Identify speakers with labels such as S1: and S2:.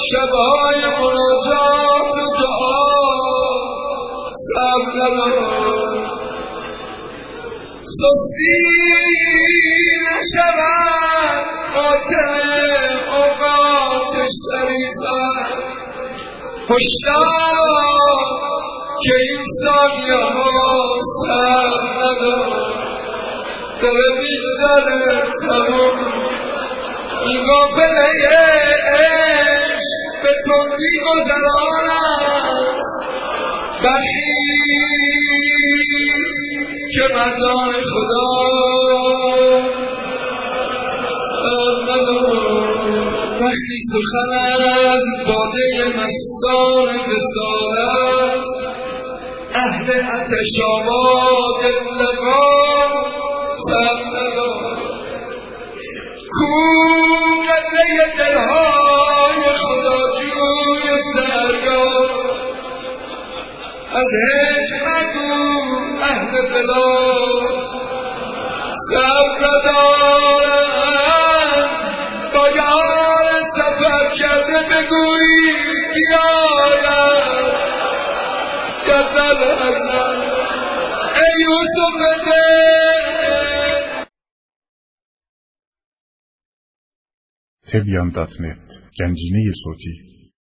S1: شبهای مناجات و دعا صبر ندارم، سستی نشود قاتل اوقات شریفت. هشدار که این ثانیه ها صبر ندارم، داره میگذره تموم. این قافله عشق به تندی گذران است، برخیز که مردان خدا وقتی سخن از باده مستان وصالت، اهل آتش آباد لقا صبر ندارد. کو قبله دلهای خداجوی سرگاه، از حکمت او اهل بلاد صبر ندارند. با یار سفر کرده بگویی بیاید در دل حضرت ای یوسف
S2: Tebyan.net Gencine صوتی